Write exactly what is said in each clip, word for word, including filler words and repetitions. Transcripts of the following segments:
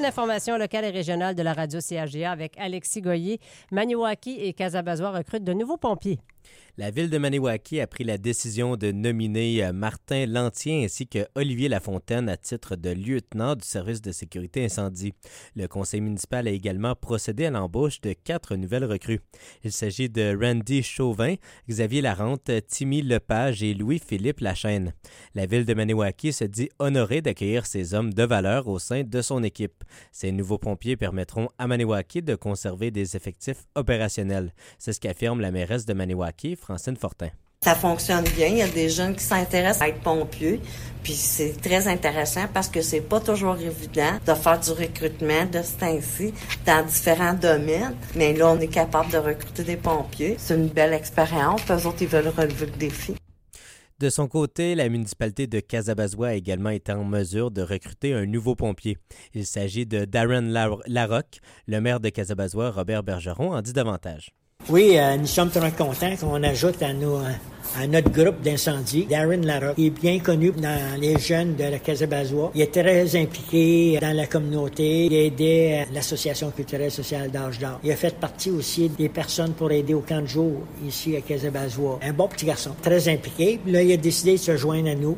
Point d'information locale et régionale de la radio C H G A avec Alexis Goyer. Maniwaki et Casabazois recrutent de nouveaux pompiers. La ville de Maniwaki a pris la décision de nominer Martin Lantier ainsi que Olivier Lafontaine à titre de lieutenant du service de sécurité incendie. Le conseil municipal a également procédé à l'embauche de quatre nouvelles recrues. Il s'agit de Randy Chauvin, Xavier Larente, Timmy Lepage et Louis-Philippe Lachaine. La ville de Maniwaki se dit honorée d'accueillir ces hommes de valeur au sein de son équipe. Ces nouveaux pompiers permettront à Maniwaki de conserver des effectifs opérationnels. C'est ce qu'affirme la mairesse de Maniwaki, Francine Fortin. Ça fonctionne bien. Il y a des jeunes qui s'intéressent à être pompiers. Puis c'est très intéressant parce que c'est pas toujours évident de faire du recrutement de ce temps-ci dans différents domaines. Mais là, on est capable de recruter des pompiers. C'est une belle expérience. Eux autres, ils veulent relever le défi. De son côté, la municipalité de Casabazois a également été en mesure de recruter un nouveau pompier. Il s'agit de Darren Larocque. Le maire de Casabazois, Robert Bergeron, en dit davantage. Oui, euh, nous sommes très contents qu'on ajoute à, nos, à notre groupe d'incendie Darren Larocque. Il est bien connu dans les jeunes de la Casabazois. Il est très impliqué dans la communauté. Il a aidé l'Association culturelle sociale d'Âge d'Or. Il a fait partie aussi des personnes pour aider au camp de jour ici à Casabazois. Un bon petit garçon, très impliqué. Là, il a décidé de se joindre à nous.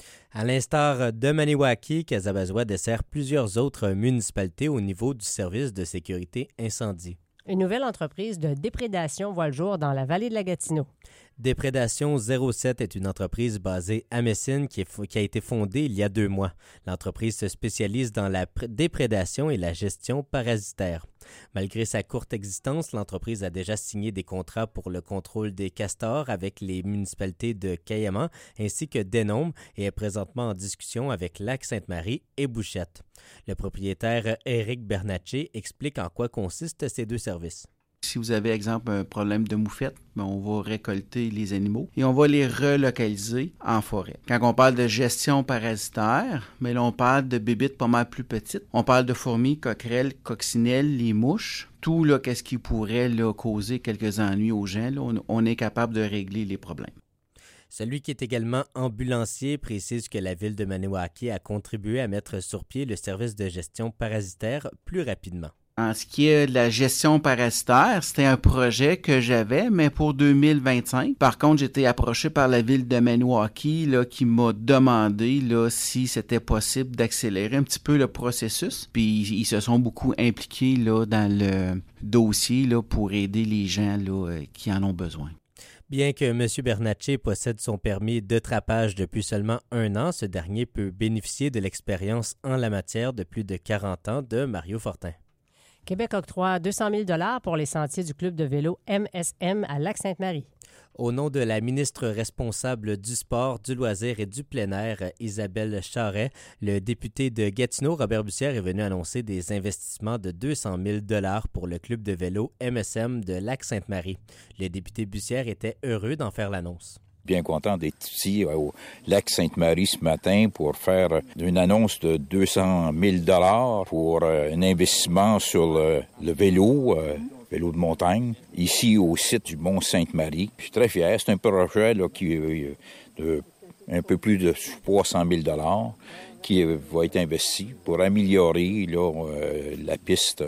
À l'instar de Maniwaki, Casabazois dessert plusieurs autres municipalités au niveau du service de sécurité incendie. Une nouvelle entreprise de déprédation voit le jour dans la vallée de la Gatineau. Déprédation zéro sept est une entreprise basée à Messine qui, est, qui a été fondée il y a deux mois. L'entreprise se spécialise dans la pr- déprédation et la gestion parasitaire. Malgré sa courte existence, l'entreprise a déjà signé des contrats pour le contrôle des castors avec les municipalités de Cayamant ainsi que Denôme et est présentement en discussion avec Lac-Sainte-Marie et Bouchette. Le propriétaire Éric Bernatchez explique en quoi consistent ces deux services. Si vous avez, exemple, un problème de moufette, bien, on va récolter les animaux et on va les relocaliser en forêt. Quand on parle de gestion parasitaire, mais là, on parle de bébites pas mal plus petites. On parle de fourmis, coquerelles, coccinelles, les mouches. Tout, là, qu'est-ce qui pourrait là, causer quelques ennuis aux gens, là, on, on est capable de régler les problèmes. Celui qui est également ambulancier précise que la ville de Maniwaki a contribué à mettre sur pied le service de gestion parasitaire plus rapidement. En ce qui est de la gestion parasitaire, c'était un projet que j'avais, mais pour deux mille vingt-cinq. Par contre, j'ai été approché par la ville de Maniwaki là, qui m'a demandé là, si c'était possible d'accélérer un petit peu le processus. Puis ils se sont beaucoup impliqués là, dans le dossier là, pour aider les gens là, qui en ont besoin. Bien que M. Bernatchez possède son permis de trapage depuis seulement un an, ce dernier peut bénéficier de l'expérience en la matière de plus de quarante ans de Mario Fortin. Québec octroie deux cent mille dollars pour les sentiers du club de vélo M S M à Lac-Sainte-Marie. Au nom de la ministre responsable du sport, du loisir et du plein air, Isabelle Charret, le député de Gatineau, Robert Bussière, est venu annoncer des investissements de deux cent mille dollars pour le club de vélo M S M de Lac-Sainte-Marie. Le député Bussière était heureux d'en faire l'annonce. Bien content d'être ici au Lac-Sainte-Marie ce matin pour faire une annonce de deux cent mille dollars pour un investissement sur le, le vélo, euh, vélo de montagne, ici au site du Mont-Sainte-Marie. Je suis très fier. C'est un projet là, qui est de un peu plus de trois cent mille dollars qui va être investi pour améliorer là, euh, la piste.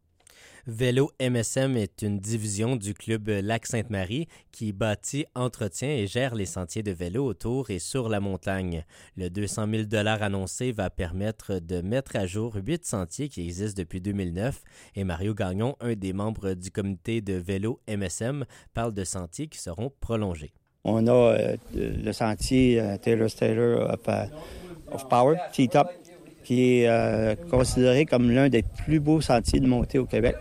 Vélo M S M est une division du club Lac-Sainte-Marie qui bâtit, entretient et gère les sentiers de vélo autour et sur la montagne. Le deux cent mille dollars annoncé va permettre de mettre à jour huit sentiers qui existent depuis deux mille neuf et Mario Gagnon, un des membres du comité de vélo M S M, parle de sentiers qui seront prolongés. On a euh, le sentier euh, Taylor's Taylor of, uh, of Power, T-Top, qui est euh, considéré comme l'un des plus beaux sentiers de montée au Québec.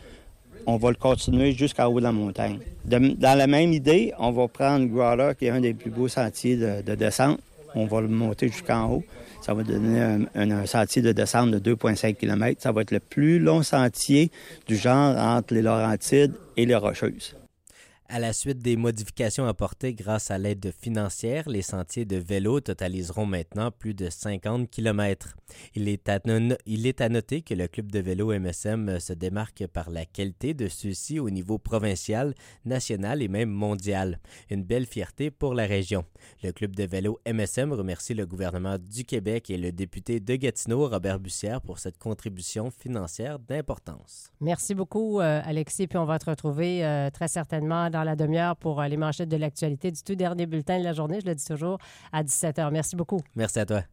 On va le continuer jusqu'en haut de la montagne. De, dans la même idée, on va prendre Growler, qui est un des plus beaux sentiers de, de descente. On va le monter jusqu'en haut. Ça va donner un, un, un sentier de descente de deux virgule cinq kilomètres. Ça va être le plus long sentier du genre entre les Laurentides et les Rocheuses. À la suite des modifications apportées grâce à l'aide financière, les sentiers de vélo totaliseront maintenant plus de cinquante kilomètres. Il est à, non- il est à noter que le club de vélo M S M se démarque par la qualité de ceux-ci au niveau provincial, national et même mondial. Une belle fierté pour la région. Le club de vélo M S M remercie le gouvernement du Québec et le député de Gatineau, Robert Bussière, pour cette contribution financière d'importance. Merci beaucoup, euh, Alexis. Puis on va te retrouver euh, très certainement dans la demi-heure pour euh, les manchettes de l'actualité du tout dernier bulletin de la journée. Je le dis toujours, à dix-sept heures. Merci beaucoup. Merci à toi.